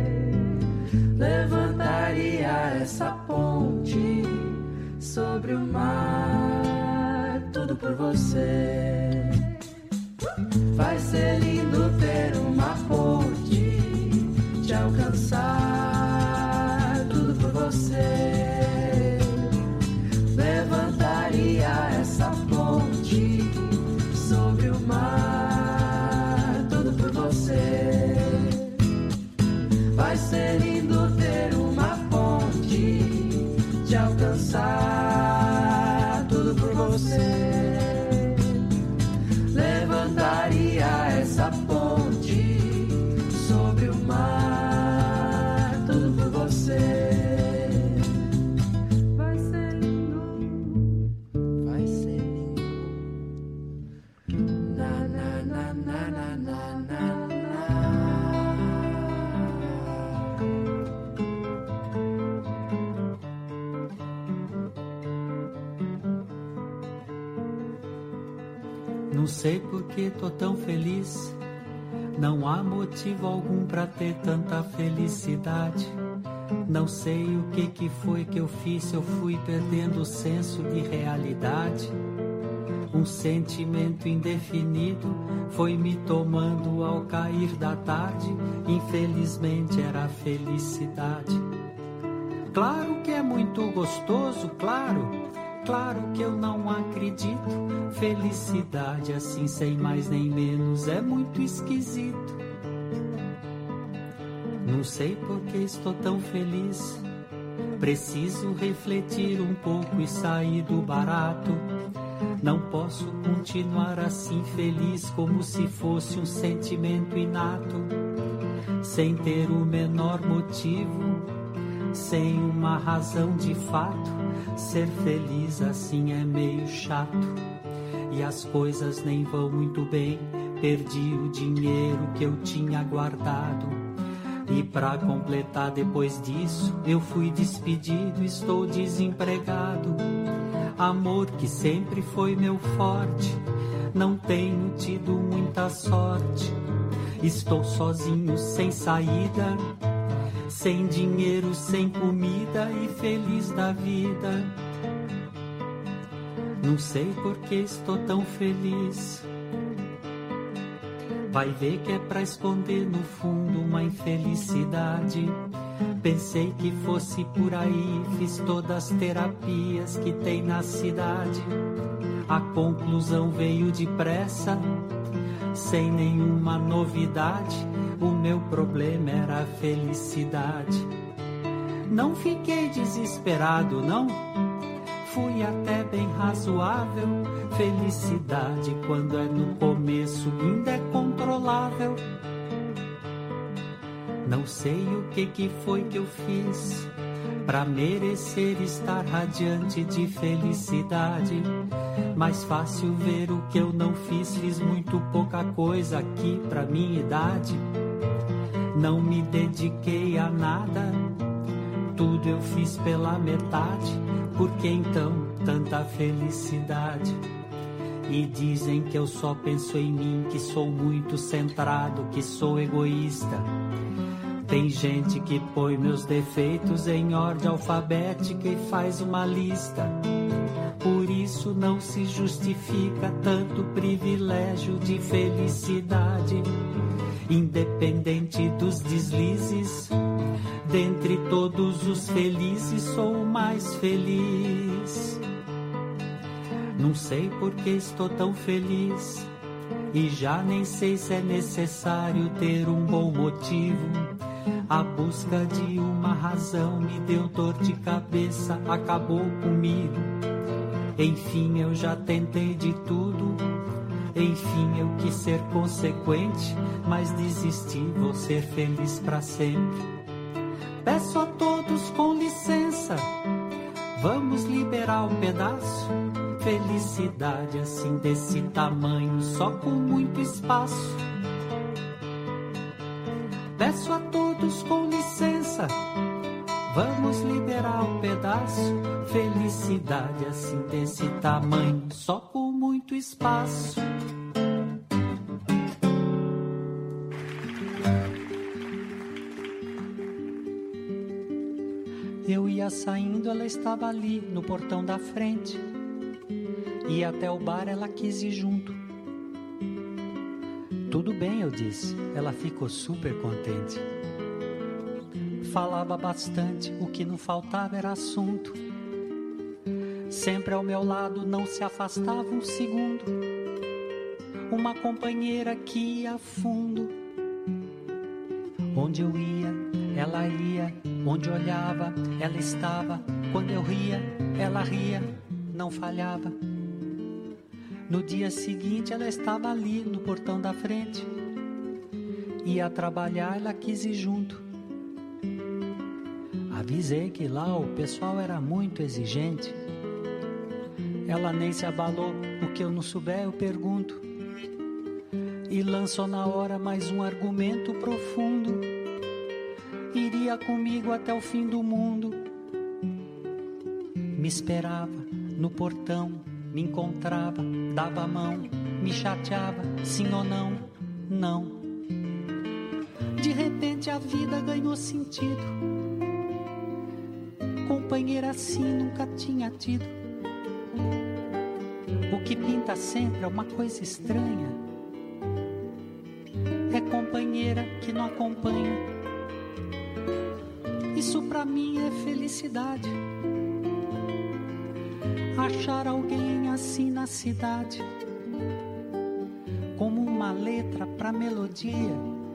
Levantaria essa ponte sobre o mar, tudo por você. Vai ser lindo ter uma ponte, te alcançar tudo por você. Levantaria essa ponte sobre o mar, tudo por você. Vai ser lindo ter uma ponte, te alcançar tudo por você. Levantaria essa ponte Não sei por que tô tão feliz. Não há motivo algum pra ter tanta felicidade. Não sei o que que foi que eu fiz, eu fui perdendo o senso de realidade. Um sentimento indefinido foi me tomando ao cair da tarde. Infelizmente era a felicidade. Claro que é muito gostoso, claro, claro que eu não acredito. Felicidade assim sem mais nem menos é muito esquisito. Não sei por que estou tão feliz. Preciso refletir um pouco e sair do barato. Não posso continuar assim feliz como se fosse um sentimento inato, sem ter o menor motivo, sem uma razão de fato. Ser feliz assim é meio chato e as coisas nem vão muito bem. Perdi o dinheiro que eu tinha guardado e pra completar depois disso eu fui despedido, estou desempregado. Amor que sempre foi meu forte, não tenho tido muita sorte. Estou sozinho, sem saída, sem dinheiro, sem comida e feliz da vida. Não sei por que estou tão feliz. Vai ver que é pra esconder no fundo uma infelicidade. Pensei que fosse por aí, fiz todas as terapias que tem na cidade. A conclusão veio depressa, sem nenhuma novidade. O meu problema era a felicidade. Não fiquei desesperado, não. Fui até bem razoável. Felicidade, quando é no começo, ainda é controlável. Não sei o que que foi que eu fiz pra merecer estar radiante de felicidade. Mais fácil ver o que eu não fiz. Fiz muito pouca coisa aqui pra minha idade. Não me dediquei a nada. Tudo eu fiz pela metade. Por que então tanta felicidade? E dizem que eu só penso em mim, que sou muito centrado, que sou egoísta. Tem gente que põe meus defeitos em ordem alfabética e faz uma lista. Por isso não se justifica tanto privilégio de felicidade. Independente dos deslizes, dentre todos os felizes sou o mais feliz. Não sei por que estou tão feliz e já nem sei se é necessário ter um bom motivo. A busca de uma razão me deu dor de cabeça, acabou comigo. Enfim, eu já tentei de tudo. Enfim, eu quis ser consequente, mas desisti, vou ser feliz pra sempre. Peço a todos com licença, vamos liberar um pedaço. Felicidade assim desse tamanho, só com muito espaço. Peço a todos com licença, vamos liberar um pedaço. Felicidade assim desse tamanho, só com muito espaço. Eu ia saindo, ela estava ali no portão da frente. E até o bar ela quis ir junto. Tudo bem, eu disse. Ela ficou super contente. Falava bastante, o que não faltava era assunto. Sempre ao meu lado, não se afastava um segundo. Uma companheira que ia a fundo. Onde eu ia, ela ia. Onde olhava, ela estava. Quando eu ria, ela ria. Não falhava. No dia seguinte ela estava ali no portão da frente. Ia trabalhar, ela quis ir junto. Avisei que lá o pessoal era muito exigente. Ela nem se abalou, o que eu não souber eu pergunto. E lançou na hora mais um argumento profundo. Iria comigo até o fim do mundo. Me esperava no portão, me encontrava, dava a mão, me chateava, sim ou não, não. De repente a vida ganhou sentido. Companheira assim nunca tinha tido. O que pinta sempre é uma coisa estranha. É companheira que não acompanha. Isso pra mim é felicidade. Achar alguém assim na cidade, como uma letra pra melodia.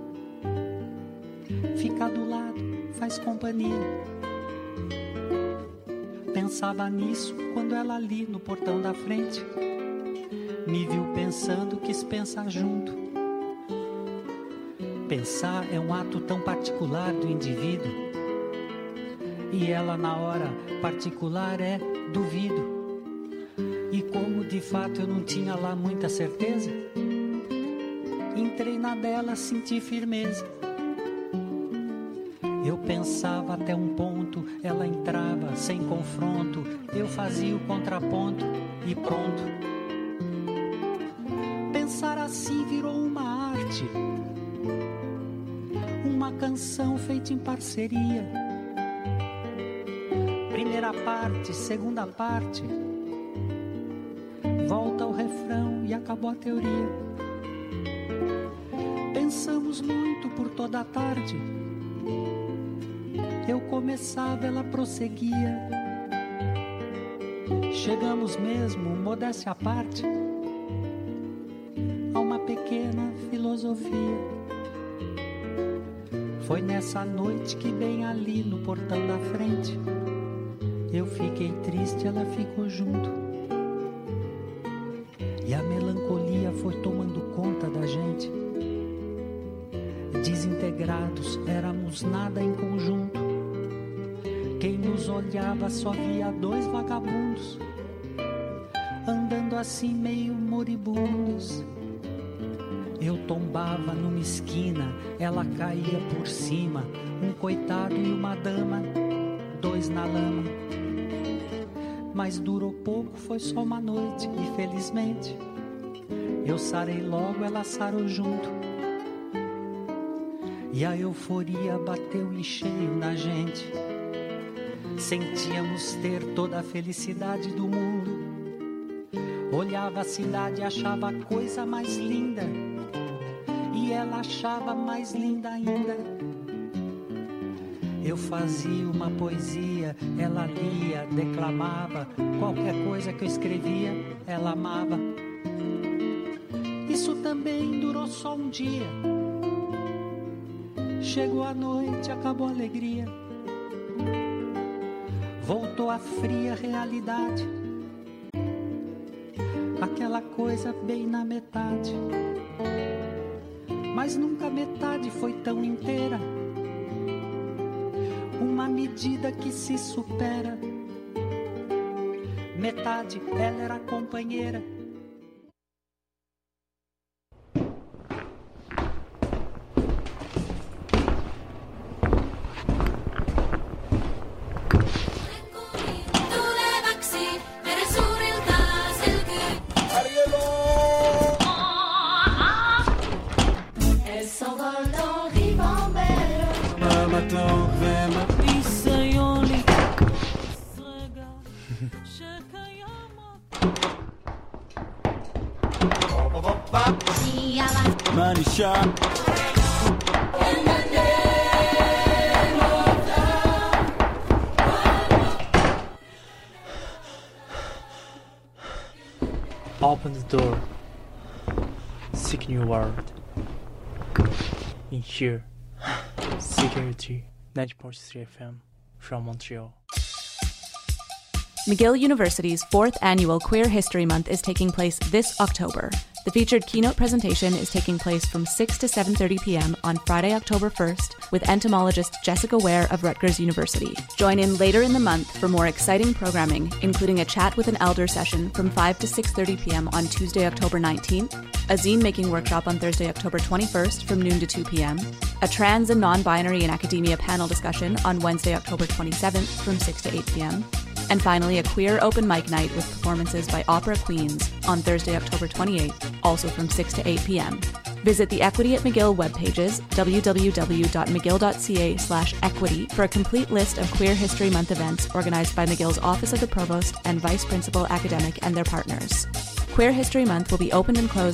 Ficar do lado faz companhia. Pensava nisso quando ela ali no portão da frente me viu pensando, quis pensar junto. Pensar é um ato tão particular do indivíduo, e ela na hora particular é duvido. E como de fato eu não tinha lá muita certeza, entrei na dela, senti firmeza. Eu pensava até um ponto, ela entrava sem confronto, eu fazia o contraponto e pronto. Pensar assim virou uma arte, uma canção feita em parceria. Primeira parte, segunda parte, volta ao refrão e acabou a teoria. Pensamos muito por toda a tarde. Eu começava, ela prosseguia. Chegamos mesmo, modéstia à parte, a uma pequena filosofia. Foi nessa noite que bem ali no portão da frente eu fiquei triste, ela ficou junto. E a melancolia foi tomando conta da gente. Desintegrados, éramos nada em conjunto. Quem nos olhava só via dois vagabundos, andando assim meio moribundos. Eu tombava numa esquina, ela caía por cima. Um coitado e uma dama, dois na lama. Mas durou pouco, foi só uma noite. E felizmente eu sarei logo, ela sarou junto. E a euforia bateu em cheio na gente. Sentíamos ter toda a felicidade do mundo. Olhava a cidade e achava a coisa mais linda, e ela achava mais linda ainda. Eu fazia uma poesia, ela lia, declamava. Qualquer coisa que eu escrevia, ela amava. Isso também durou só um dia. Chegou a noite, acabou a alegria. Voltou a fria realidade, aquela coisa bem na metade. Mas nunca a metade foi tão inteira. Uma medida que se supera. Metade, ela era companheira. Money shot. Open the door. Seek new world. In here, Security ninety point three F M from Montreal. McGill University's fourth annual Queer History Month is taking place this October. The featured keynote presentation is taking place from six to seven thirty p.m. on Friday, October first, with entomologist Jessica Ware of Rutgers University. Join in later in the month for more exciting programming, including a chat with an elder session from five to six thirty p.m. on Tuesday, October nineteenth, a zine-making workshop on Thursday, October twenty-first from noon to two p.m., a trans and non-binary in academia panel discussion on Wednesday, October twenty-seventh from six to eight p.m., and finally a queer open mic night with performances by Opera Queens on Thursday, October twenty-eighth also from six to eight p.m. Visit the Equity at McGill webpages, w w w dot mcgill dot c a slash equity, for a complete list of Queer History Month events organized by McGill's Office of the Provost and Vice Principal Academic and their partners. Queer History Month will be opened and closed